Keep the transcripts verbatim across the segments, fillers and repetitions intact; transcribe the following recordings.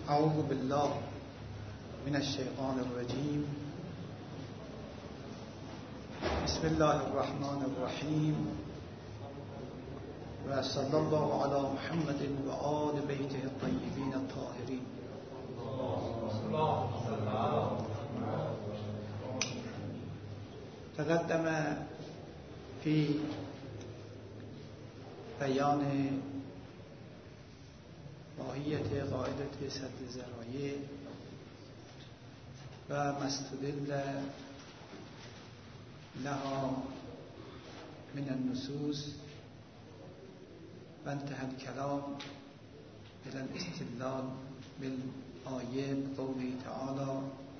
اعوذ بالله من الشیطان الرجیم. بسم الله الرحمن الرحیم و صلی الله علی محمد و آل بیته الطیبین الطاهرین. تقدم في بیان ماهیت قاعده سد الذرایع و ما استدل لها من النصوص و انتهى الكلام الى الاستدلال بالآیه بقوله تعالى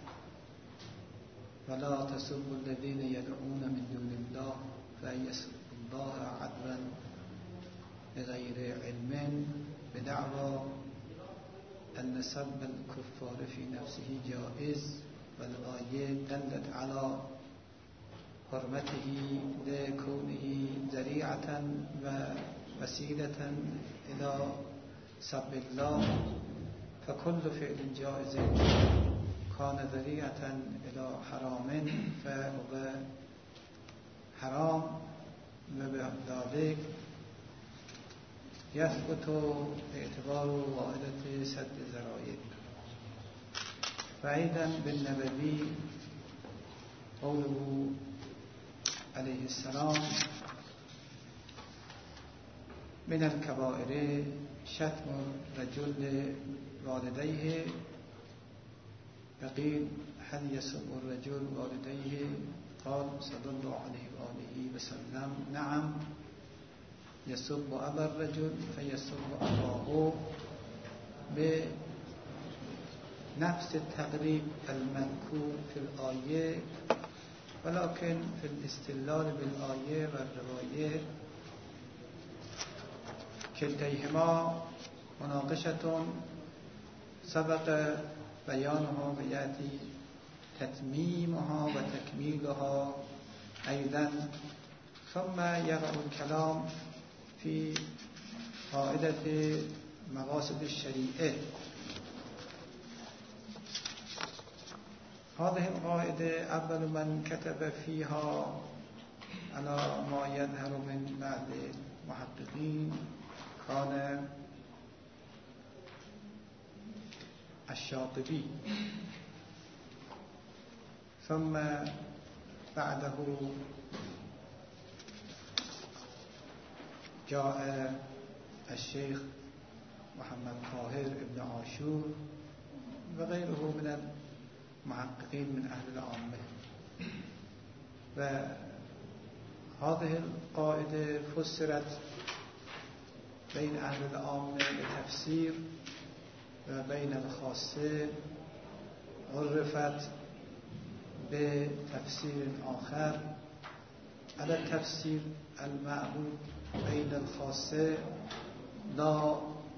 ولا تسبوا الذين يدعون من دون الله فيسبوا الله عدوا بغير علم بدعوى أن سب الكفار في نفسه جائز، والآية دلت على حرمته لكونه ذريعة ووسيلة إلى سب الله، فكل فعل جائز كان ذريعة إلى حرام فهو حرام، وبذلك يثبت اعتبار قاعدة سد الذرائع. فأيضا بالنبوي قوله عليه السلام من الكبائر شتم الرجل والديه، فقيل هل يسب الرجل والديه؟ قال صلى الله عليه وآله وسلم نعم، يسب أبا الرجل فيسب أباه بنفس التقريب المذكور في الآية، ولكن في الاستدلال بالآية والرواية كلتيهما مناقشة سبق بيانها ويأتي تتميمها وتكميلها أيضا، ثم يقع الكلام في قاعدة مقاصد الشريعة. هذه القاعدة أول من كتب فيها على ما يظهر من بعض المحققين كان الشاطبي، ثم بعده جاء الشيخ محمد طاهر ابن عاشور وغيره من المحققين من أهل العامة. وهذه القاعدة فسرت بين أهل العامة بتفسير، وبين الخاصة عرفت بتفسير آخر على التفسير المعهود بين الخاصة. لا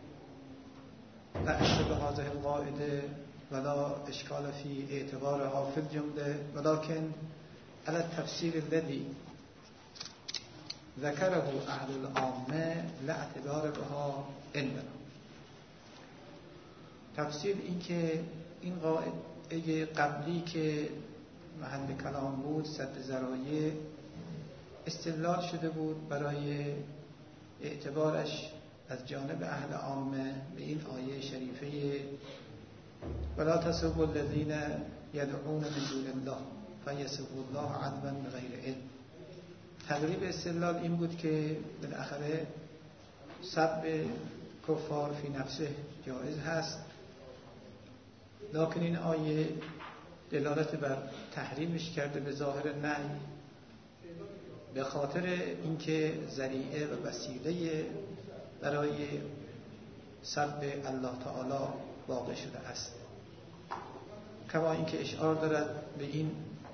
بأس بهذه القاعدة ولا إشكال في اعتبارها في الجملة، ولكن على التفسير الذي ذكره أهل العامة لا اعتبار بها عندنا. تفسیر این که این قاعده قبلی که محل کلام بود سد ذرایع استدلال شده بود برای اعتبارش از جانب اهل عامه به این آیه شریفه ولا تسبوا الذين يدعون من دون الله فيسبوا الله عدوا بغير علم. تقریب استدلال این بود که بالاخره سب کفار فی نفسه جایز هست، لکن این آیه دلالت بر تحریمش کرده به ظاهر نهی، به خاطر اینکه ذریعه و وسیله برای سب الله تعالی واقع شده است. کما اینکه اشعار دارد به این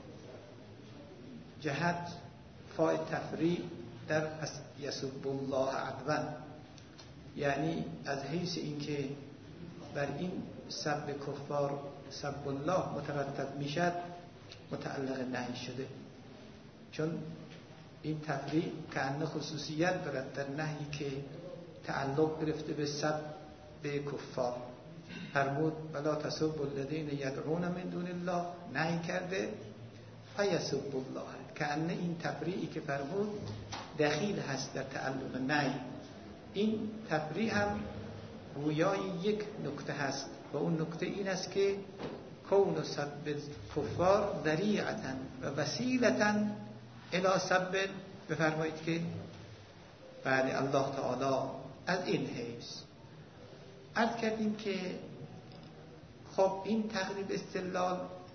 جهت فاعل تفریع در یسب الله عدوا، یعنی از حیث اینکه بر این سب کفار سب الله مترتب میشد متعلق نهی شده، چون این تفریع کأنه خصوصیت دارد در نهی که تعلق گرفته به سب به کفار. فرمود ولا تسبوا الذین یدعون من دون الله، نهی کرده فیسبوا الله. کأنه این تفریعی که فرمود دخیل هست در تعلق نهی. این تفریع هم گویای یک نکته هست و اون نکته این است که کون سب کفار ذریعة و وسیلة الی سب. بفرمایید که بله الله تعالی از این حیث عرض کردیم که خب این تقریب استدلال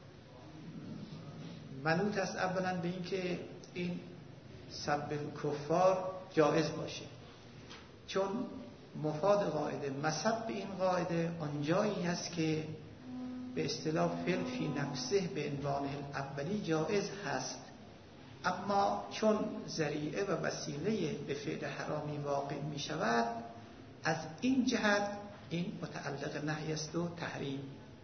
منوط است اولا به این که این سب کفار جایز باشه، چون مفاد قاعده مسب این قاعده آنجایی هست که به اصطلاح فعل فی نفسه به عنوان اولی جایز هست، اما چون ذریعه و وسیله به فعل حرامی واقع می شود از این جهت این متعلق نهی است و تحریم.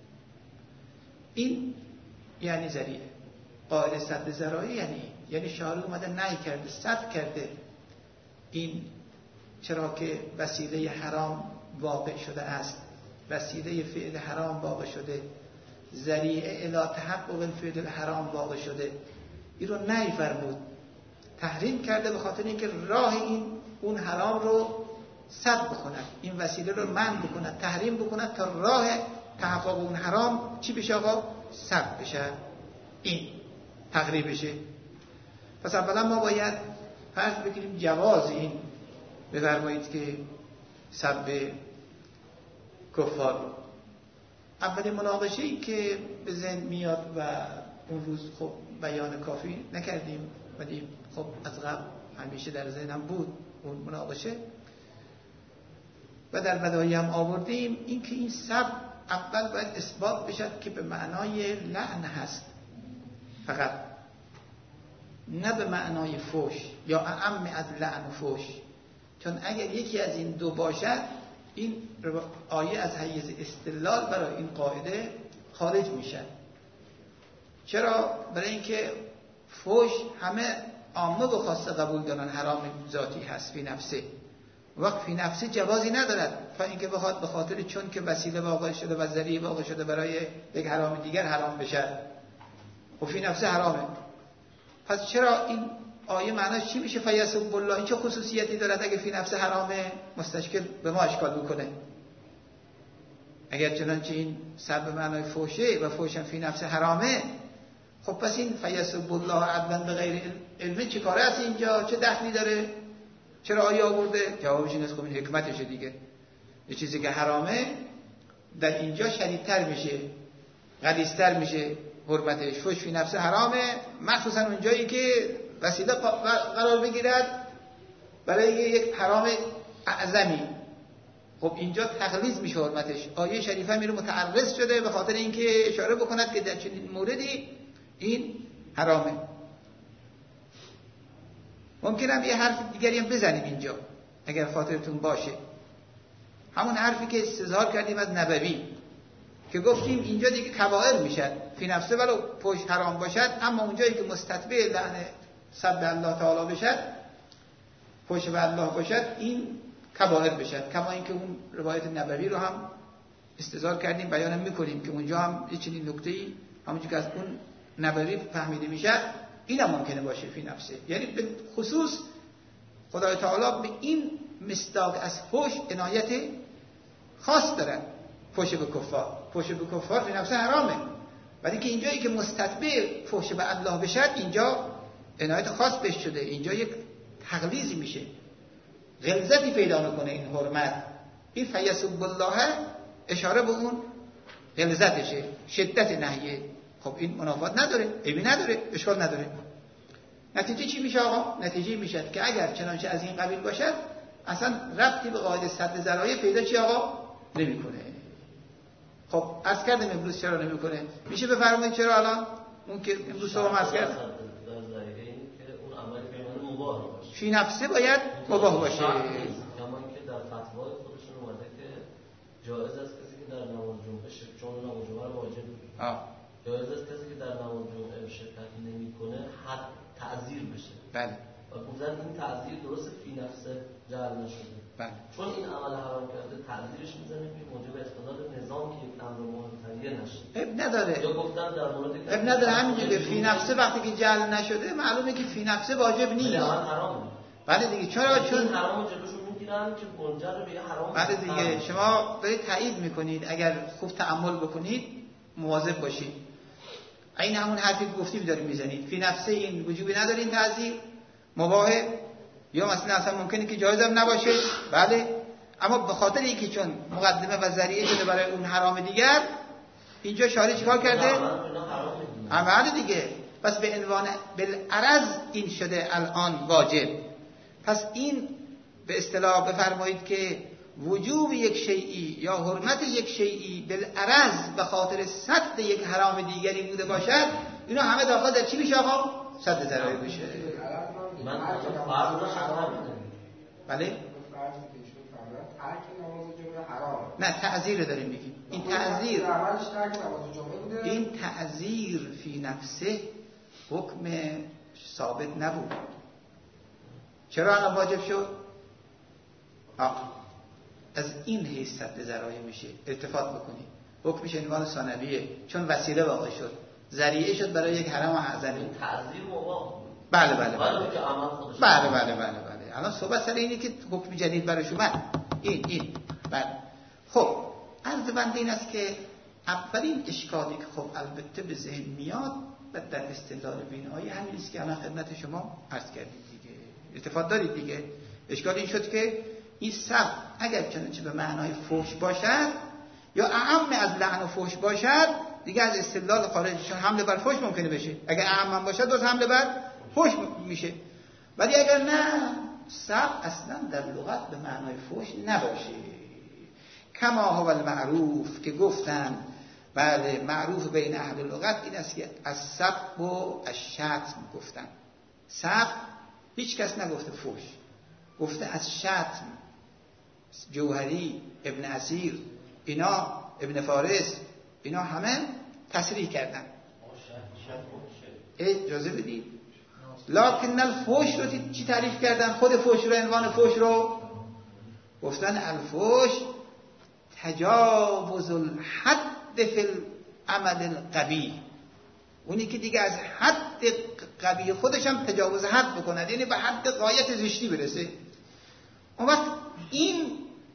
این یعنی ذریعه. قاعده سد ذرایع یعنی یعنی شارع اومده نهی کرده، سد کرده، این چرا که وسیله حرام واقع شده است، وسیله فعل حرام واقع شده، ذریعه الی تحقق الفعل الحرام واقع شده، این رو نهی فرمود، تحریم کرده به خاطر اینکه راه این اون حرام رو سد بکند، این وسیله رو منع بکند، تحریم بکند تا راه تحقق اون حرام چی بشه آقا؟ سد بشه، این تقریب بشه. پس اولا ما باید فرض بگیریم جواز این بفرمایید که سب کفار رو. اولین مناقشه‌ای که به ذهن میاد و اون روز خب بیان کافی نکردیم ولی خب از قبل همیشه در ذهنم بود اون مناقشه و در بدایع هم آوردیم، این که این سب اول باید اثبات بشد که به معنای لعن هست فقط، نه به معنای فوش یا اعم از لعن و فوش، چون اگر یکی از این دو باشد این آیه از حیز استدلال برای این قاعده خارج میشه. چرا؟ برای اینکه فوش همه عامه و خاصه قبول دارن حرام ذاتی هست فی نفسه، وقت فی نفسه جوازی ندارد، فا اینکه بخواد به خاطر چون که وسیله واقع شده و ذریعه واقع شده برای یک حرام دیگر حرام بشه و فی نفسه حرامه. پس چرا این آیه معناش چی میشه؟ فیسب الله، این چه خصوصیتی دارد اگه فی نفسه حرامه؟ مستشکل به ما اشکال بکنه. اگر چنانچه این سب به معنای فوشه و فوشم فی نفسه حرامه، خب پس این فیسب الله عدلا به غیر علم چی کاره است اینجا؟ چه دخلی داره؟ چرا آیه آورده؟ جوابش این است خب این حکمتشه دیگه، یه چیزی که حرامه در اینجا شدیدتر میشه، غلیظتر میشه حرمتش. فوش فی نفسه حرامه، مخصوصا اونجایی که وسیله قرار بگیرد برای یک حرام اعظمی، خب اینجا تغلیظ میشه حرمتش. آیه شریفه میره متعرض شده به خاطر اینکه اشاره بکند که در چنین موردی این حرامه. ممکنه یه حرف دیگری هم بزنیم اینجا اگر خاطرتون باشه، همون حرفی که استظهار کردیم از نبوی که گفتیم اینجا دیگه کبائر میشد فی نفسه ولو پوش حرام باشد، اما اونجایی که مستتبع لعن سب الله تعالی بشد، پوش به الله باشد، این کبائر بشد. کما اینکه اون روایت نبوی رو هم استظهار کردیم بیانم میکنیم که اونجا هم یه چنین نکته‌ای همونجوری که از اون نبوی فهمیده میشد اینم ممکنه باشه فی نفسه. یعنی به خصوص خدای تعالی به این مصداق از فوش عنایت خاص داره. فوش به کفار، فوش به کفار فی نفسه حرامه، ولی که اینجایی که مستتبع فوش به الله بشد اینجا عنایت خاص بهش شده، اینجا یک تغلیظی میشه، غلظتی پیدا میکنه این حرمت. این فیسب الله اشاره به اون غلظتشه، شدت نهیه. خب این منافات نداره، عیبی نداره، اشکال نداره. نتیجه چی میشه آقا؟ نتیجه میشه که اگر چنانچه از این قبیل باشد اصلا ربطی به قاعده سد ذرایع پیدا چی آقا؟ نمیکنه. خب عرض کردم امروز چرا نمیکنه؟ میشه بفرمایید چرا الان؟ اون که امروز صبح عرض کردم فی نفسه باید مباح باشه. کما اینکه در فتوای خودشون اومده که جایز است کسی که در نماز جمعه شرکت، چون نماز جمعه رو واجب می‌کنه، جایز است کسی که در نماز جمعه شرکت نمی‌کنه حد تعزیر بشه. بله. و گفتن این تعزیر درست فی نفسه جعل نشده. بله. چون این عمل حرام کرده تعزیرش میزنه که موجب اختلال نظام اب نداره. یا گفتن در مورد اب نداره همینجوری فی نفسه وقتی که جعل نشده معلومه که فی نفسه واجب نیست. حرامه. بله دیگه چرا؟ چون حرامو جلوشون میگیرن که منجر به حرام. بله دیگه شما دارید تایید میکنید، اگر خوب تأمل بکنید مواظب باشید. این همون حرفی که گفتیم داریم میزنید. فی نفسه این وجوبی نداره، این تعزیر مباحه، یا مثلا اصلا ممکنه که جایز هم نباشه. بله، اما به خاطر اینکه چون مقدمه و ذریعه شده برای اون حرام دیگر، اینجا شارع چیکار کرده؟ عمل دیگه. پس به عنوان بالعرض این شده الان واجب. پس این به اصطلاح بفرمایید که وجوب یک شیئی یا حرمت یک شیئی بالعرض به خاطر سد یک حرام دیگری بوده باشد، اینا همه داخل در چی میشه آقا؟ سد ذرایع بشه. من فرض رو حرام می‌دونم. بله؟ نه، تعزیر داریم میگیم. این تعزیر این تعزیر فی نفسه حکم ثابت نبود. چرا الان واجب شد؟ آه. از این حیث سد ذرایع میشه. التفات بکنید. حکمش عنوان ثانویه، چون وسیله واقع شد، ذریعه شد برای یک حرام اعظمی. تعزیر مباح. بله بله بله بله. بله بله بله بله. الان صحبت سر اینه که حکم جدید برای شما این این. بله. خب عرض بنده این است که اولین اشکالی که خب البته به ذهن میاد و در استدلال به این آیه همین است که الان خدمت شما عرض کردیم دیگه. التفات دارید دیگه. اشکال این شد که این سب اگر چنانچه به معنای فحش باشد یا اعم از لعن و فحش باشد، دیگه از استدلال خارج، چون حمله بر فحش ممکنه بشه. اگر اعم باشد دوست حمله بر فحش میشه. ولی اگر نه، سب اصلا در لغت به معنای فحش نباشه. کما هو المعروف که گفتن، بله معروف بین اهل لغت این است که از سب و از شتم گفتن. سب هیچ کس نگفته فحش، گفته از شتم. جوهری، ابن اسیر، اینا ابن فارس، اینا همه تصریح کردن. اجازه بدید. لکن الفحش رو چی تعریف کردن؟ خود فحش رو، عنوان فحش رو گفتن الفحش تجاوز الحد فی العمل القبیح. اونی که دیگه از حد قبیح خودش هم تجاوز حد بکنه، یعنی به حد غایت زشتی برسه. اون وقت این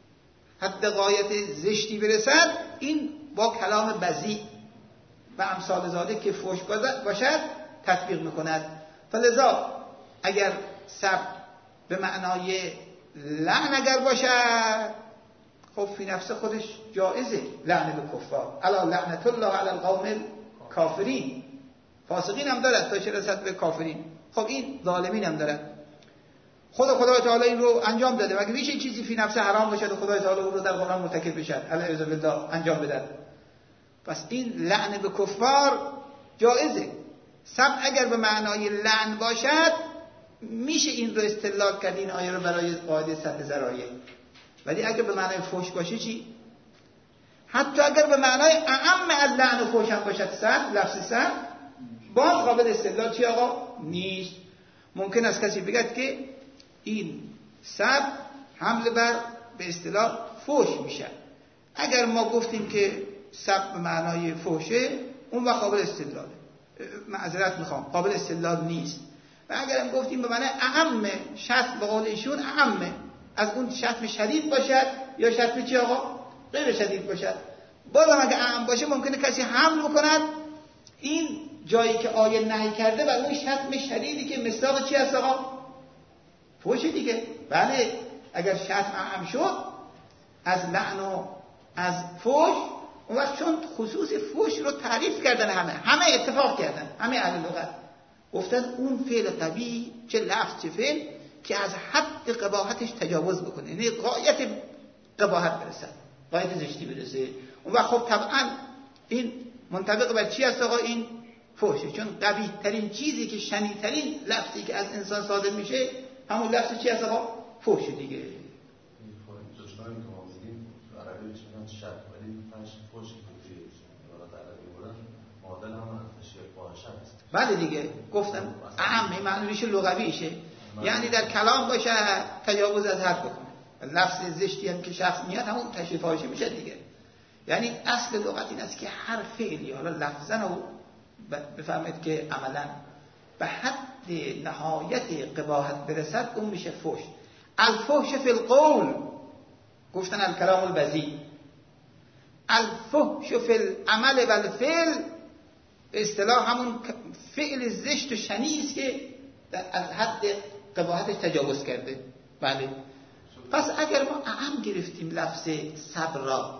حد غایت زشتی برسد، این با کلام بذیع و امثال ذالک که فحش باشد تطبیق میکند. فلذا اگر سب به معنای لعن اگر باشد، خب فی نفس خودش جائزه لعن به کفار. الا لعنت الله علی القوم الکافرین. فاسقین هم دارد تا چه رسد به کافرین. خب این ظالمین هم دارد. خدا خدای تعالی این رو انجام داده. مگه میشه چیزی فی نفس حرام باشد و خدای تعالی اون رو در قرآن مرتکب بشد الاعوذ بالله انجام بده؟ پس این لعن به کفار جائزه. سب اگر به معنای لعن باشد میشه این رو استدلال کرد، این آیه رو برای قاعده سد ذرایع. ولی اگر به معنای فحش باشه چی؟ حتی اگر به معنای اعم از لعن و فحش هم باشد، سب لفظ سب باز قابل استدلال چی آقا؟ نیست. ممکن است کسی بگد که این سب حمله بر به اصطلاح فحش میشه. اگر ما گفتیم که سب به معنای فحشه، اون وقت قابل استدلاله. معذرت میخوام، قابل استدلال نیست. و اگر هم گفتیم به معنای اعم، شتم به قول ایشون اعم، از اون شتم شدید باشد یا شتم چی آقا؟ غیر شدید باشد. بازم اگر اعم باشه ممکنه کسی حمل بکند این جایی که آیه نهی کرده و اون شتم شدیدی که مصداق چی هست آقا؟ فحش دیگه. بله اگر شتم اعم شد از لعن و از فحش، اون وقت چون خصوص فحش رو تعریف کردن، همه همه اتفاق کردن، همه اهل لغت گفتن اون فعل قبیح، چه لفظ چه فعل، که از حد قباحتش تجاوز بکنه، یعنی غایت قباحت برسه، غایت زشتی برسه. اون وقت خب طبعا این منطبق بر چی هست آقا؟ این فحشه. چون قبیح ترین چیزی که شنیع ترین لفظی که از انسان صادر میشه همون لفظ چی هست آقا؟ فحشه دیگه. بله دیگه گفتم اهم معنیش لغویشه، یعنی در کلام باشه تجاوز از حد بکنه. لفظ زشتی هم که شخص میاد همون تشریف فاحشه میشه دیگه. یعنی اصل لغت این است که هر فعلی، حالا لفظاً رو بفهمید که عملاً به حد نهایت قباحت برسد، اون میشه فحش. الفحش فی القول، گفتن الکلام البذیء. الفحش فی العمل و الفعل به اصطلاح همون فعل زشت و شنیع است که از حد قباحتش تجاوز کرده. بله. پس اگر ما اعم گرفتیم لفظ صبر را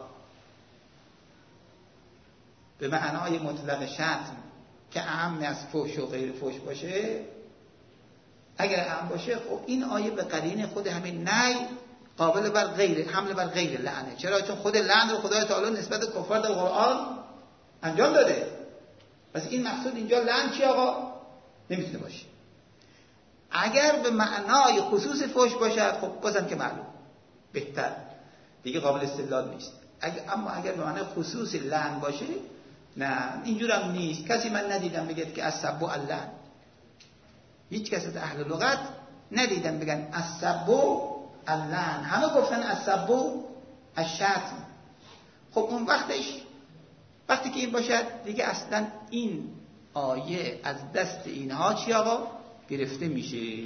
به معنای مطلق شتم که اعم از فحش و غیر فحش باشه، اگر اعم باشه، خب این آیه به قرینه خود همین نهی قابل بر غیر، حمل بر غیر لعنه. چرا؟ چون خود لعن رو خدای تعالی نسبت به کفار در قرآن انجام داده. پس این مقصود اینجا لعن چی آقا؟ نمیتونه باشه. اگر به معنای خصوص فحش باشد، خب بازم که معلوم بهتر دیگه قابل استدلال نیست. اگر اما اگر به معنای خصوص لعن باشه، نه اینجور هم نیست. کسی من ندیدم بگه که السب اللعن. هیچ کس از اهل لغت ندیدم بگن السب اللعن. همه گفتن السب الشتم. خب اون وقتش وقتی که این باشد دیگه اصلا این آیه از دست اینها چی آقا گرفته میشه.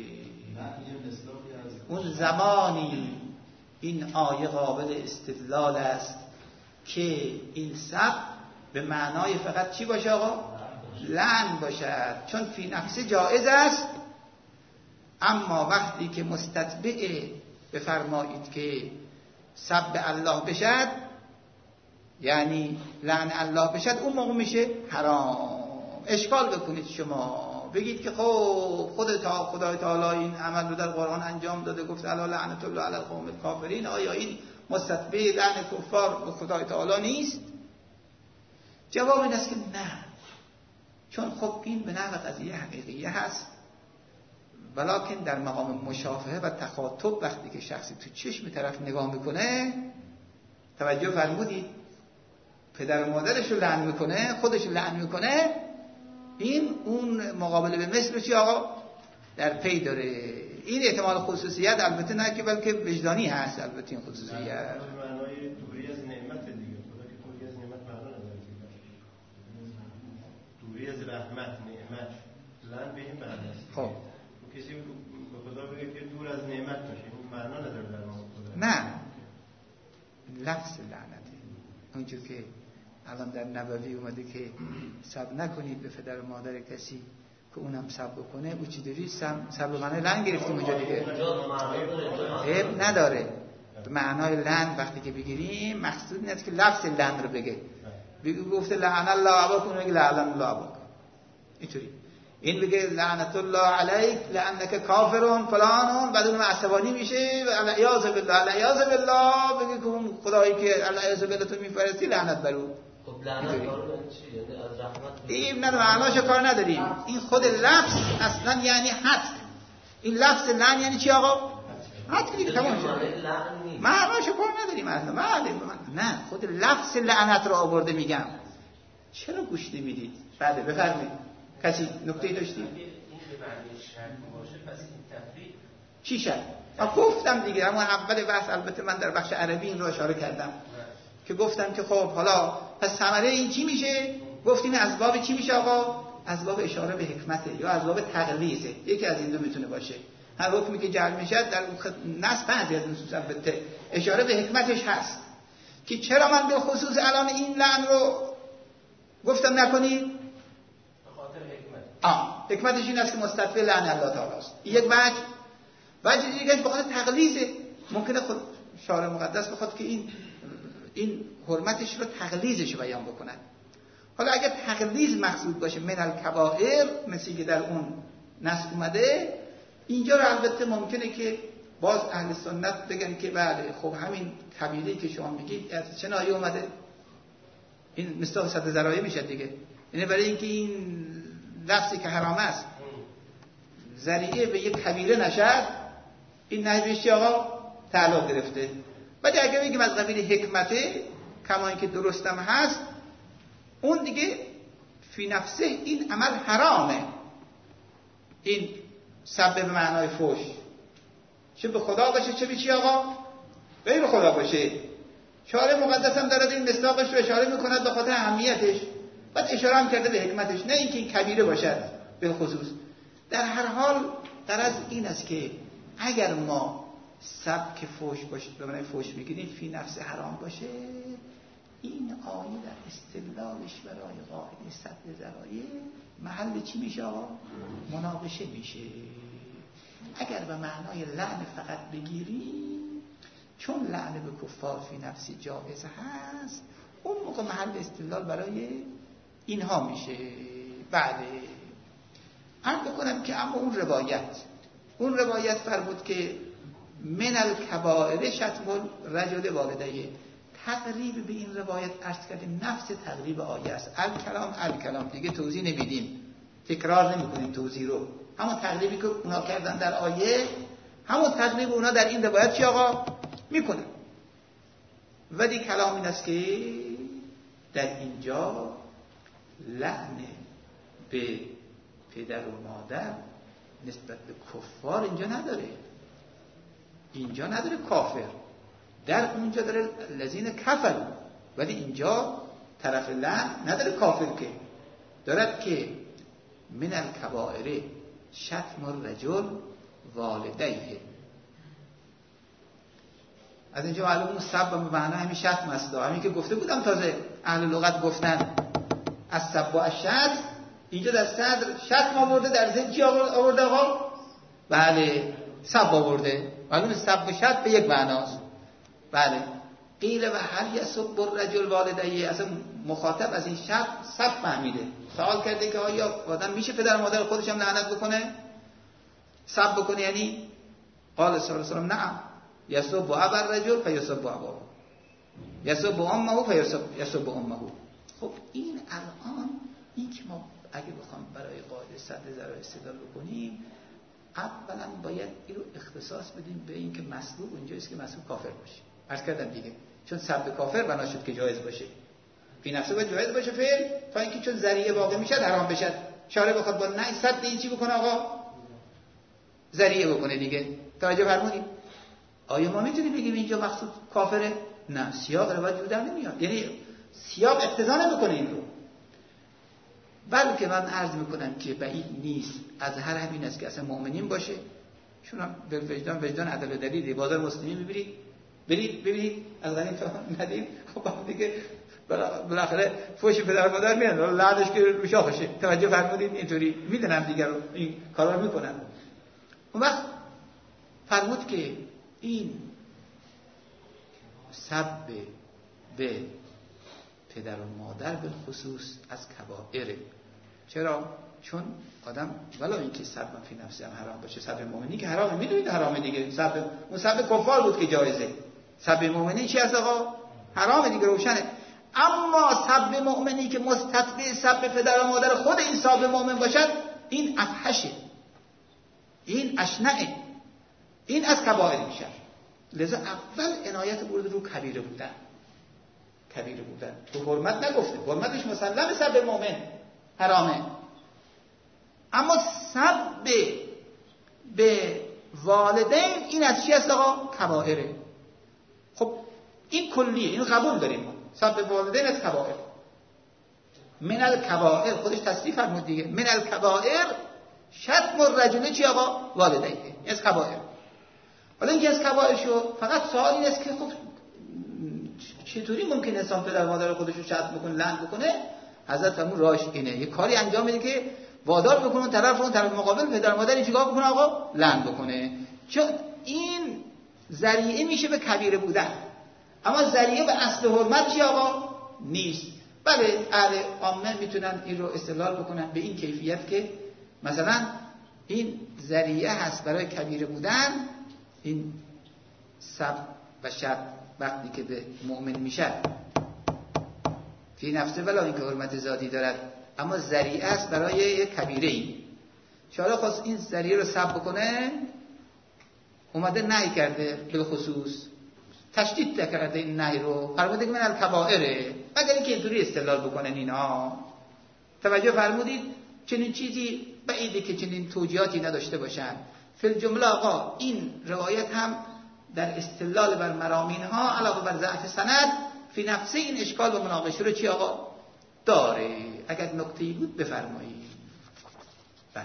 اون زمانی این آیه قابل استدلال است که این سب به معنای فقط چی باشه آقا؟ لعن باشد، چون فی نفسه جایز است. اما وقتی که مستتبع بفرمایید که سب الله بشد، یعنی لعن الله بشد، اون موقع میشه حرام. اشکال بکنید شما بگید که خب خود تا خدای تعالی این عمل رو در قرآن انجام داده، گفت الا لعنت الله علی القوم الکافرین. آیا این مستتبع لعن کفار به خدای تعالی نیست؟ جواب این است که نه، چون خب این به نحو قضیه حقیقیه هست، ولکن در مقام مشافهه و تخاطب وقتی که شخصی تو چشم طرف نگاه میکنه، توجه فرمودید، پدر و مادرش رو لعن میکنه، خودش رو لعن میکنه، این اون مقابله به مثل چی آقا در پی داره. این احتمال خصوصیت البته نه که بلکه وجدانی هست. البته این خصوصیت معنای دوری از نعمت دیگه، خدا که دوری از نعمت معنا نداره. دوری از رحمت، نعمت، لعن به این معنی است. خب کسی به خدا بگه که دور از نعمت باشه، این معنا نداره در واقع. نه، لفظ لعنته اونجور که الان در نبوی اومده که صبر نکنید به پدر و مادر کسی که اونم صبر بکنه، او چی داری؟ صبر معنی لعن گرفتیم اونجا دیگه، عیب نداره. به معنای لعن وقتی که بگیریم مقصود نیست که لفظ لعن رو بگه، بگه گفته لعن الله اباکم، بگه لعن الله اباکم، اینطوری. این بگه لعنت الله علیک لعنک کافرون فلانون، بعد اون عصبانی میشه و الیاذ بالله الیاذ بالله، بگه که اون خدایی که الیاذ بالله تو میفرستی لعنت بر او. خب لعنت کارو چی؟ یعنی از رحمت این نه معناش کار نداریم. این خود لفظ اصلا یعنی حد. این لفظ لعن یعنی چی آقا؟ حد دیگه تمام شد. معناش کار نداریم اصلا. نه، خود لفظ لعنت رو آورده میگم. چرا گوش نمیدید؟ بله بفرمایید. کسی نکته‌ای داشتی؟ این به معنی شرط باشه، پس این تفریق چی شرط؟ گفتم دیگه، اما اول بحث البته من در بخش عربی این رو اشاره کردم که گفتم که خب حالا پس ثمره این چی میشه؟ گفتیم اسباب چی میشه آقا؟ اسباب اشاره به حکمته یا اسباب تغلیظه. یکی از این دو میتونه باشه. هر حکمی که جعل میشه در نص بعضی از نصوص البته اشاره به حکمتش هست که چرا من به خصوص الان این لعن رو گفتم نکنید؟ آه حکمتش این است که مستتبع لعن الله تعالی است. یک وجه. وجه دیگه به خاطر تغلیظه. ممکنه خود شارع مقدس بخواد که این این حرمتش رو تغلیظش بیان بکنن. حالا اگر تغلیظ مقصود باشه من الکبائر، مثل که در اون نص اومده، اینجا رو البته ممکنه که باز اهل سنت بگن که بله خب همین کبیره‌ای که شما میگید از چه ناحیه اومده؟ این مصداق صد ذرایع میشه دیگه. یعنی برای اینکه این لفظی که حرام است ذریعه به یک کبیره نشد، این نهیش آقا تعلق گرفته. ولی اگر بگیم از قبیل حکمته، کما اینکه درستم هست، اون دیگه فی نفسه این عمل حرامه. این سبب به معنای فحش، چه به خدا باشه چه به چی آقا؟ غیر خدا باشه. شارع مقدس هم دارد این مصداقش رو اشاره میکند به خاطر اهمیتش، بعد اشاره هم کرده به حکمتش، نه اینکه این کبیره باشد به خصوص. در هر حال غرض این است که اگر ما سبک فوش باشه، به معنی فوش بگیریم فی نفس حرام باشه، این آیه در استدلالش برای قاعده سد ذرایع محل چی میشه آقا؟ مناقشه میشه. اگر به معنای لعن فقط بگیریم، چون لعن به کفار فی نفسی جایز هست، اون موقع محل استدلال برای اینها میشه. بله، عرض بکنم که اما اون روایت اون روایت فرمود که من الکبائر شتم الرجل والدیه، تقریب به این روایت عرض کردیم نفس تقریب آیه است. الکلام الکلام دیگه توضیح نمیدیم، تکرار نمیکنیم توضیح رو. همون تقریبی که اونا کردن در آیه، همون تقریب اونا در این روایت چی آقا میکنن. ولی کلام این است که در اینجا لعن به پدر و مادر نسبت به کفار اینجا نداره، اینجا نداره کافر، در اونجا داره الذین کفروا، ولی اینجا طرف لعن نداره کافر، که دارد که من الکبائر شتم الرجل والدیه. از اینجا معلومه سب به معنی همین شتم است، همین که گفته بودم تازه اهل لغت گفتن از سب و از شتم، اینجا در صدر شتم آورده، در ذهن چی آورده آقا؟ بله، سب آورده. معلومه سب و شتم به یک معناست. بله. قیل و هل یسب الرجل والدیه، اصلا مخاطب از این شتم سب فهمیده، سوال کرده که آیا آدم میشه پدر و مادر خودش هم لعنت بکنه، سب بکنه؟ یعنی قال صلی الله علیه و سلم نعم یسب ابا الرجل فیسب اباه یسب امه فیسب امه. خب این الان این که ما اگه بخوام برای قاعده سد ذرایع استدلال بکنیم، اولا باید این رو اختصاص بدیم به این که مسلوب اونجاییست که مسلوب کافر باشه. عرض کردم دیگه، چون سب کافر بنا شد که جایز باشه، فی نفسه باید جایز باشه فعل، تا اینکه چون ذریعه واقع میشه حرام بشه. شارع بخواد با نه صد این چی بکنه آقا؟ ذریعه بکنه دیگه. توجه فرمودید؟ آیا ما میتونیم بگیم اینجا مقصود کافره؟ نه، سیاق روایت جدا نمیاد، یعنی سیاق اقتضا نمیکنه این رو. بلکه من عرض میکنم که بعید نیست از هر همین است که اصلا مؤمنین باشه، چون هم دل وجدان وجدان عدل و دلیل بازار مسلمین میبرید برید ببینید از غنیم تا ندیم، خب دیگه بالاخره فوش پدر و مادر میاد، لعنتش که رو شاخشه. توجه فرمودید؟ اینطوری میدونم دیگه رو این کارا رو میکنن. اون وقت فرمود که این سب به پدر و مادر به خصوص از کبائره. چرا؟ چون آدم ولی اینکه سب فی نفسه هم حرام باشه، سب مؤمنی که حرامه، میدونید حرامه دیگه، سب اون سب کفار بود که جایزه، سب مؤمنی چی هست آقا؟ حرامه دیگه، روشنه. اما سب مؤمنی که مستتبع سب پدر و مادر خود این سب مؤمن باشد، این افحشه، این اشنعه، این از کبائر میشه. لذا اول عنایت برده رو کبیره بودن، کبیره بودن. تو حرمت نگفته، حرمتش مسلم سب مؤمن حرامه، اما سب به والدین این از چی هست آقا؟ کبائره. خب این کلیه، این قبول داریم ما، سب به والدین از کبائر. من الکبائر خودش تصریح فرمود دیگه، من الکبائر شتم الرجل چی آقا؟ والدین، از کبائر. حالا اینکه از کبائر شو، فقط سوال این است که خب چطوری ممکنه انسان پدر مادر خودش رو شتم بکنه، لعن بکنه؟ حضرت فرمود راش اینه، یه کاری انجام میده که وادار بکنه اون طرف اون طرف مقابل پدر مادر این چیکار بکنه آقا؟ لعن بکنه، چون این ذریعه میشه به کبیره بودن. اما ذریعه به اصل حرمت چی آقا؟ نیست. بله اهل عامه میتونن این رو استدلال بکنن به این کیفیت که مثلا این ذریعه هست برای کبیره بودن، این سب و شب وقتی که به مؤمن میشه فی نفسه ولی اینکه حرمت ذاتی دارد، اما ذریعه است برای یک کبیره. این شارع خواست این ذریعه رو سب بکنه، اومده نهی کرده، بالخصوص تشدید کرده این نهی رو، فرموده که من الکبائره، مگر اینکه اینطوری استدلال بکنن اینا. توجه فرمودید؟ چنین چیزی بعیده که چنین توجیهاتی نداشته باشن. فی الجمله آقا این روایت هم در استدلال بر مرامین ها علاوه بر ضعف سند فی نفسه این اشکال و مناقشه رو چی آقا داره؟ اگر نکته‌ای بود بفرمایید. بله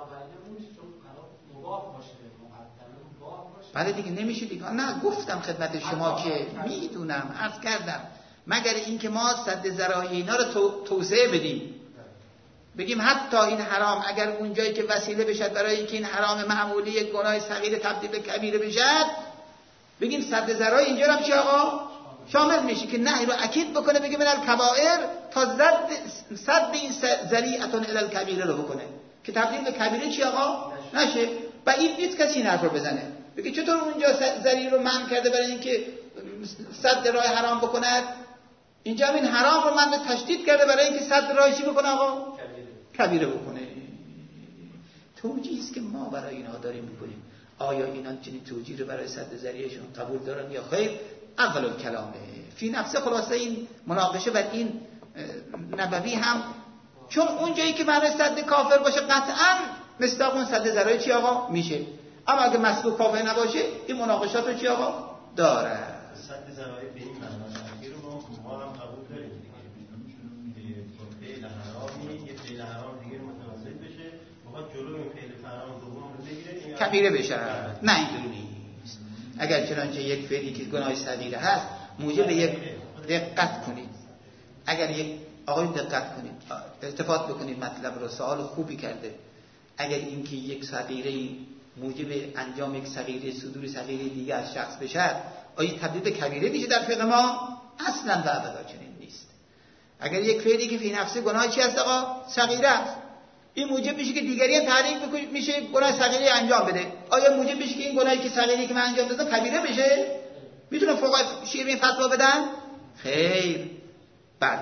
بله دیگه نمیشه دیگه. نه گفتم خدمت شما که میدونم، عرض کردم مگر اینکه ما سد ذرایع اینا رو تو، توسعه بدیم، بگیم حتی این حرام اگر اونجایی که وسیله بشد برای اینکه این حرام معمولی گناه صغیر تبدیل به کبیره بشد، بگیم سد ذرایع اینجا هم چی آقا شامل میشه که نهی رو اکید بکنه، بگه من الکبائر تا زد صد این ذریعه الی الکبیره رو بکنه که تبدیل به کبیره چی آقا نشه. بعید نیست کسی این حرف رو بزنه، بگه چطور اونجا ذریعه رو منع کرده برای اینکه صد راه حرام بکند، اینجا هم این حرام رو منع تشدید کرده برای اینکه صد راه چی بکنه آقا کبیره بکنه. توجیهی است که ما برای اینها داریم میکنیم. آیا اینا چنین توجیه رو برای صد ذریعهشون قبول دارن یا خیر؟ اول کلامه فی نفسه. خلاصه این مناقشه بر این نبوی هم چون اونجایی که معنی صد کافر باشه قطعا مصداق اون صد ذرایع چی آقا میشه، اما اگه مسبوق کافر نباشه این مناقشات رو چی آقا داره. صد ذرایع به این معنی رو ما هم قبول داریم دیگه، فعل حرامی یه فعل حرام دیگه متوسط بشه، بخواد جلو این فعل حرام دوم رو بگیره کبیره بشه. نه اینجوری نیست. اگر چنانچه یک فعلی که گناه صغیره هست موجب یک دقت کنید، اگر یک آقای دقت کنید التفات بکنید مطلب رو، سوال خوبی کرده. اگر اینکه یک صغیره موجب انجام یک صغیره صدور صغیره دیگه از شخص بشه آیا تبدیل به کبیره میشه در فقه ما؟ اصلا و ابدا چنین نیست. اگر یک فعلی که فی نفسه گناه چی هست آقا صغیره است، این موجب میشه که دیگری هم تحریک میشه گناه صغیره انجام بده، آیا موجب میشه که این گناهی که صغیره که من انجام دادم کبیره بشه؟ میتونه فقهای شیعه این فتوا بدن؟ خیر. بله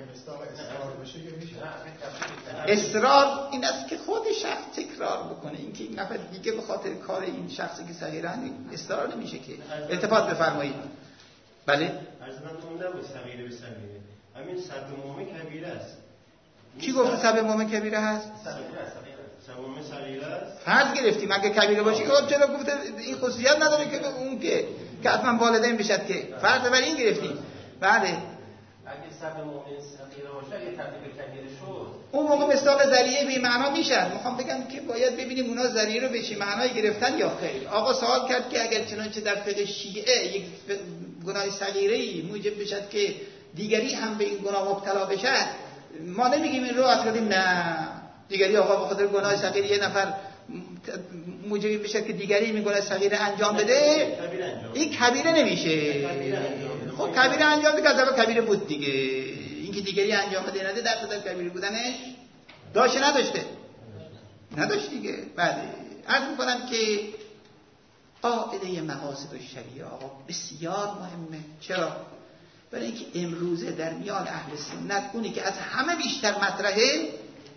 اصرار این است که خود شخص تکرار بکنه، اینکه این نفر دیگه به خاطر کار این شخصی که صغیرن اصرار نمیشه که. التفات بفرمایید. بله ارزمند اون نبود صغیره به صغیره، همین سب مومن کبیره است. کی گفت سب مومن کبیره هست؟ سب مومن صغیره است. فرض گرفتیم اگه کبیره باشه که خب چرا گفته این خصوصیت نداره که اون که که حتما والدین بشد که فرض بر این گرفتیم. بله اگه سب مومن صغیره باشه اگه تبدیل به کبیره شد اون موقع مصداق ذریعه به معنا میشن. میخوام بگم که باید ببینیم اونا ذریعه رو به چه معنایی گرفتن یا خیر. آقا سوال کرد که اگر چنانچه در فقه شیعه یک گناه صغیره‌ای موجب بشد که دیگری هم به این گناه مبتلا بشد، ما نمیگیم این رو اصلا نه دیگری آقا به خاطر گناه صغیر یه نفر موجب بشد که دیگری این گناه صغیره انجام بده، این کبیره نمیشه. خب کبیره انجام بده که از اول کبیره بود دیگه، اینکه دیگری انجام بده نده در صدر کبیره بودنش داشته نداشته نداشت دیگه. بعد عرض میکنم که قاعده مقاصد الشریعه آقا بسیار مهمه. چرا؟ برای اینکه امروزه در میان اهل سنت اونی که از همه بیشتر مطرحه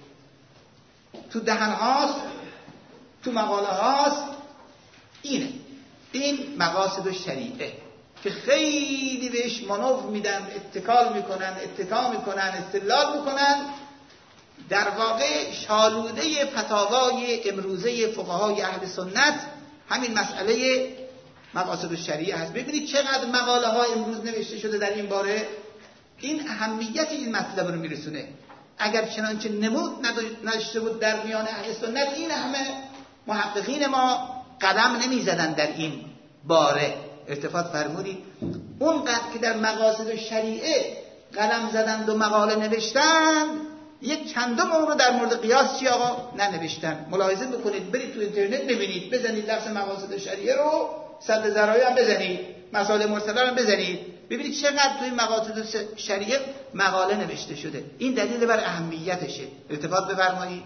تو دهن هاست تو مقاله هاست اینه، این مقاصد الشریعه که خیلی بهش منوف میدن، اتکال میکنن، اتکا میکنن، استدلال میکنن. در واقع شالوده فتاوای امروزه فقهای اهل سنت همین مسئله مقاصد الشریعه هست. ببینید چقدر مقاله ها امروز نوشته شده در این باره، این اهمیت این مطلب رو میرسونه. اگر چنانچه نمود نداشته بود در میان اهل سنت این همه محققین ما قدم نمیزدن در این باره. التفات فرمودید اونقدر که در مقاصد الشریعه قلم زدند و مقاله نوشتند، یک چندم اون رو در مورد قیاس چی آقا ننوشتن. ملاحظه بکنید، برید تو اینترنت ببینید، بزنید لفظ مقاصد الشریعه رو، سد ذرایع هم بزنید، مسائل مرسله هم بزنید، ببینید چقدر توی مقاصد الشریعه مقاله نوشته شده. این دلیل بر اهمیتشه. التفات بفرمایید.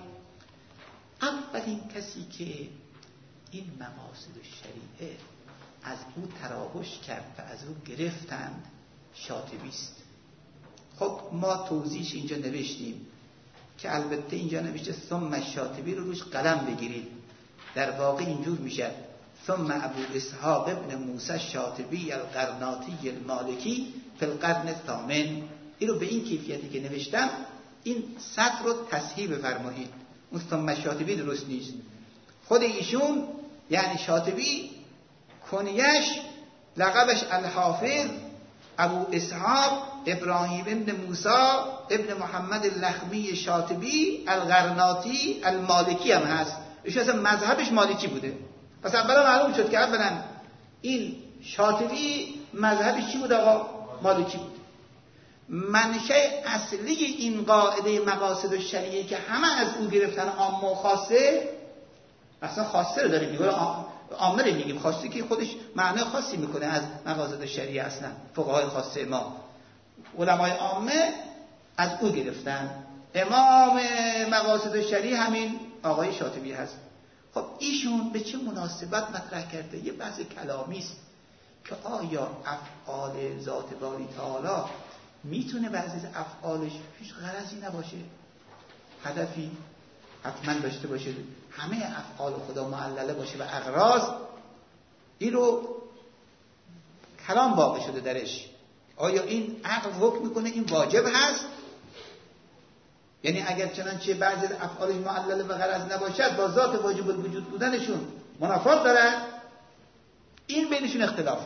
اولین کسی که این مقاصد الشریعه از او تراوش کرد و از او گرفتند شاطبی است. خب ما توضیحش اینجا نوشتیم که البته اینجا نوشته ثم شاطبی رو روش قلم بگیرید، در واقع اینجور میشه ثم ابو اسحاق ابن موسی شاطبی القرناطی المالکی فی القرن الثامن. این رو به این کیفیتی که نوشتم این سطر رو تصحیح بفرمایید. اون ثم شاطبی درست نیست. خود ایشون یعنی شاطبی کنیش لقبش الحافظ ابو اسحاق ابراهیم ابن موسی ابن محمد اللخمی شاطبی القرناطی المالکی هم هست. ایشون اصلا مذهبش مالکی بوده. پس اولا معلوم شد که اولا این شاطبی مذهبش چی بود آقا؟ مالکی بود. منشأ اصلی این قاعده مقاصد الشریعه که همه از او گرفتن عامه و خاصه، اصلا خاصه رو داریم میگه، عامه رو میگیم، خاصی که خودش معنی خاصی میکنه از مقاصد الشریعه. اصلا فقهای خاصه ما علمای عامه از او گرفتن. امام مقاصد الشریعه همین آقای شاطبی هست. خب ایشون به چه مناسبت مطرح کرده؟ یه بحث کلامی است که آیا افعال ذات باری تعالی میتونه بعضی از افعالش هیچ غرضی نباشه، هدفی حتما داشته باشه، همه افعال خدا معلله باشه و اغراض؟ این رو کلام واقع شده درش. آیا این عقل حکم میکنه این واجب هست؟ یعنی اگر چنانچه بعضی از افعالش معلله و غرض نباشد با ذات واجب الوجود بودنشون منافات دارد؟ این بینشون اختلافه.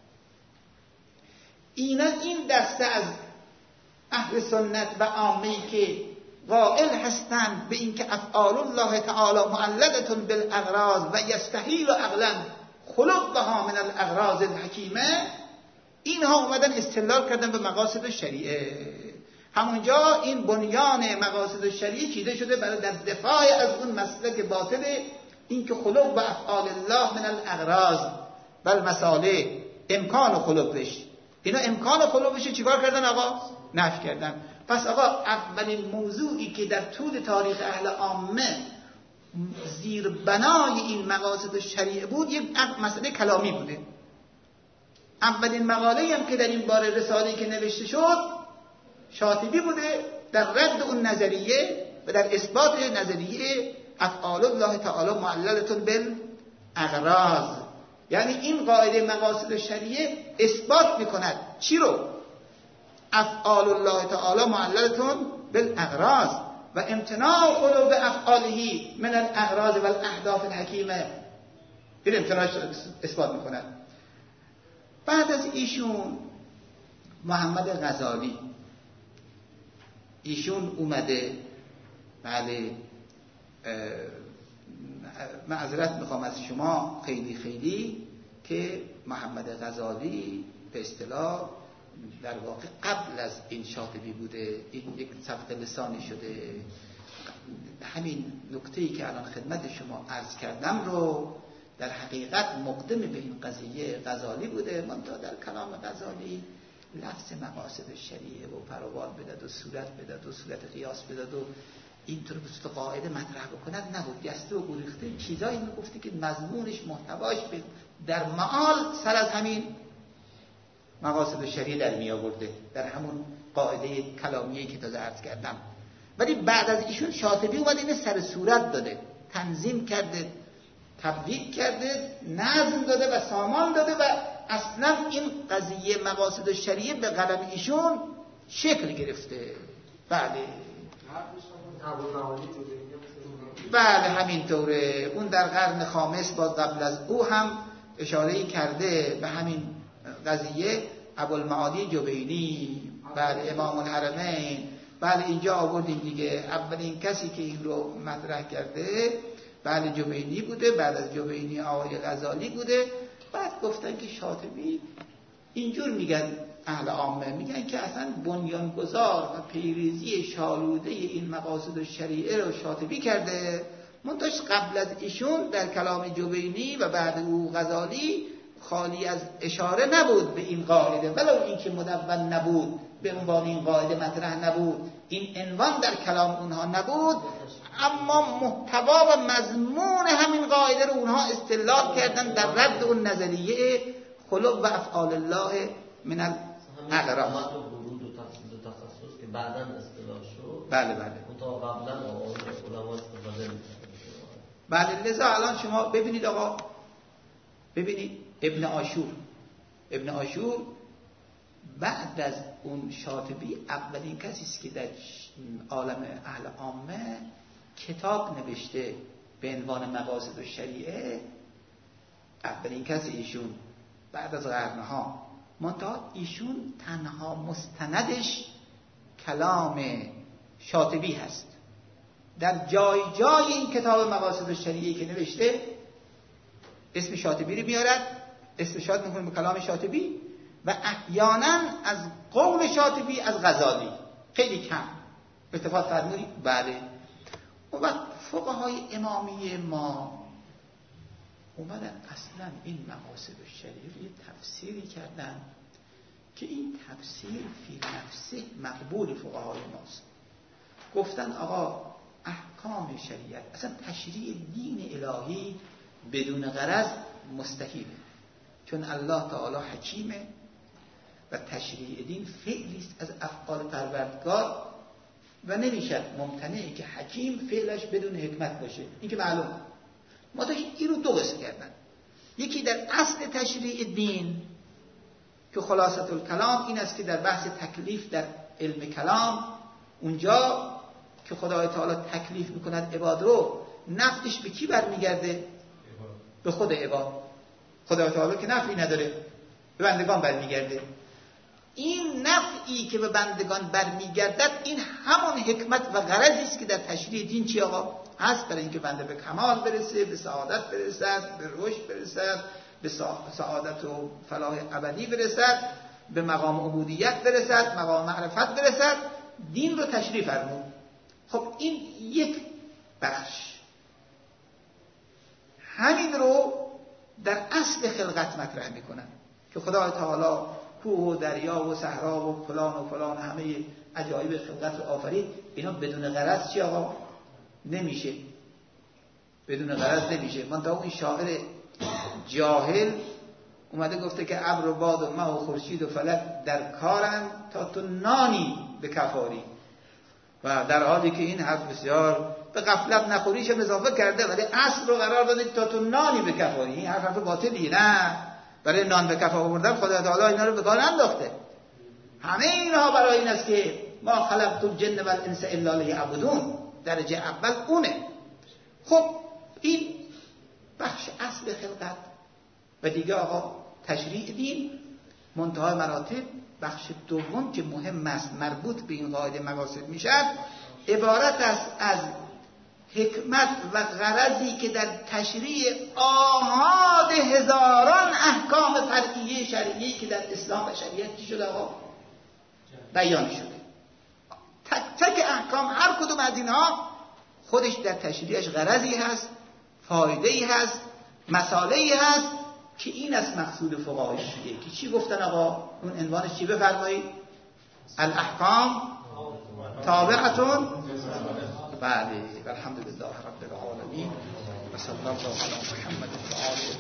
اینا این دسته از اهل سنت و عامه‌ای که قائل هستند به اینکه افعال الله تعالی معلقه بالاغراض و یستحیل عقلا خلقها من الاغراض الحکیمه، اینها اومدن استدلال کردن به مقاصد الشریعه. همونجا این بنیان مقاصد الشریعه چیده شده برای در دفاع از اون مسلک باطل، این که خلق و افعال الله من الاغراض و المصالح، امکان خلقش. اینا امکان خلقش چیکار کردن آقا؟ نفی کردن. پس آقا اولین موضوعی که در طول تاریخ اهل عامه زیر بنای این مقاصد الشریعه بود یک مسئله کلامی بوده. اولین مقاله هم که در این باره رساله‌ای که نوشته شد شاطبی بوده در رد اون نظریه و در اثبات نظریه افعال الله تعالی معللة بالاغراض. یعنی این قاعده مقاصد الشریعه اثبات میکند چی رو؟ افعال الله تعالی معللة بالاغراض و امتناع خلق افعاله من الاغراض و الاهداف الحکیمه. این امتناعش اثبات میکند. بعد از ایشون محمد غزالی، ایشون اومده، بله معذرت میخوام از شما خیلی خیلی که محمد غزالی به اصطلاح در واقع قبل از این شاطبی بوده، این یک سبق لسانی شده. همین نکته‌ای که الان خدمت شما عرض کردم رو در حقیقت مقدم به این قضیه غزالی بوده، منتها در کلام غزالی لفظ مقاصد الشریعه و پروبال بدد و صورت بدد و صورت قیاس بدد و اینطور به صورت قاعده مطرح بکند نبود. گسته و گریخته چیزایی میگفتی که مضمونش محتواش در معال سر از همین مقاصد الشریعه در می آورده، در همون قاعده کلامیه‌ای که تازه عرض کردم. ولی بعد از ایشون شاطبی اومد اینو سر صورت داده، تنظیم کرده، تبدیل کرده، نظم داده و سامان داده و اصلا این قضیه مقاصد الشریعه به قلم ایشون شکل گرفته. بله بله همینطوره. اون در قرن خامس باز قبل از او هم اشاره‌ای کرده به همین قضیه. ابوالمعالی جبینی، بله امام الحرمین، بله اینجا آوردیم دیگه. اولین کسی که این رو مطرح کرده بله جبینی بوده، بعد از جبینی آقای غزالی بوده. بعد گفتن که شاطبی، اینجور میگن اهل عامه، میگن که اصلا بنیانگذار و پیریزی شالوده این مقاصد الشریعه رو شاطبی کرده، منتش قبل از ایشون در کلام جبینی و بعد او غزالی خالی از اشاره نبود به این قاعده، ولو اینکه مدون نبود، به عنوان این قاعده مطرح نبود، این عنوان در کلام اونها نبود، اما محتوا و مضمون همین قاعده رو اونها استدلال کردن در رد اون نظریه خلق و افعال الله من الاغراض. دو تخصص که بعداً اصطلاح شد. بله بله. تا قبلا علما استفاده می‌کردن. بله لذا الان شما ببینید آقا، ببینید ابن عاشور، ابن عاشور بعد از اون شاطبی اولین کسی است که در عالم اهل عامه کتاب نوشته به عنوان مقاصد الشریعه. اولین کسی ایشون بعد از قرنها. منتها ایشون تنها مستندش کلام شاطبی هست. در جای جای این کتاب مقاصد الشریعه که نوشته اسم شاطبی رو میارد، استشهاد میکنه به کلام شاطبی و احیانا از قول شاطبی از غزالی، خیلی کم. اتفاق فرمودید؟ بله. و بعد فقهای امامی ما اومدن اصلا این مقاصد الشریعه رو یه تفسیری کردن که این تفسیر فی نفسه مقبول فقهای ماست. گفتن آقا احکام شریعت، اصلا تشریع دین الهی بدون غرض مستحیله، چون الله تعالی حکیمه و تشریع دین فعلی است از افعال پروردگار و نمیشه ممتنعه که حکیم فعلش بدون حکمت باشه. این که معلوم. ما داشت این رو دو قسم کردن. یکی در اصل تشریع دین که خلاصة الکلام این است که در بحث تکلیف در علم کلام، اونجا که خدای تعالی تکلیف میکند عباد رو، نفعش به کی برمیگرده؟ به خود عباد. خدای تعالی که نفعی نداره، به بندگان برمیگرده. این نفعی که به بندگان برمیگردد این همون حکمت و غرضی است که در تشریع دین چی آقا هست، برای اینکه بنده به کمال برسه، به سعادت برسد، به رشد برسد، به سعادت و فلاح ابدی برسد، به مقام عبودیت برسد، مقام معرفت برسد. دین رو تشریع فرمود. خب این یک بخش. همین رو در اصل خلقت مطرح میکنن که خدای تعالی کوه و دریا و صحرا و فلان و فلان همه عجایب خلقت رو آفرید. اینا بدون غرض چی آقا؟ نمیشه. بدون غرض نمیشه. من تا اون شاعر جاهل اومده گفته که ابر و باد و مه و خورشید و فلک در کارن تا تو نانی به کفاری، و در حالی که این حرف بسیار به غفلت نخوریش هم اضافه کرده، ولی اصل رو قرار داده تا تو نانی به کفاری. این حرف حرف باطلی نه، برای نان به کف آوردن خدا تعالی اینا رو به کار انداخته. همه اینها برای این است که ما خلقت الجن والانس الا لیعبدون. درجه اول اونه. خب این بخش اصل خلقت و دیگه آقا تشریع دین. منتهای مراتب بخش دوم که مهم است، مربوط به این قاعده مقاصد میشد، عبارت است از حکمت و غرضی که در تشریع آحاد هزاران احکام فرعیه شرعیه‌ای که در اسلام و شریعت چی شده آقا؟ بیان شده. تک تک احکام هر کدوم از اینها خودش در تشریعش غرضی هست، فایده‌ای هست، مساله‌ای هست که این از مقصود فقهای شیعه. که چی گفتن آقا؟ اون عنوانش چی بفرمایید؟ الاحکام تابعتون. بله، الحمدلله رب العالمین و صلی الله علی محمد و آله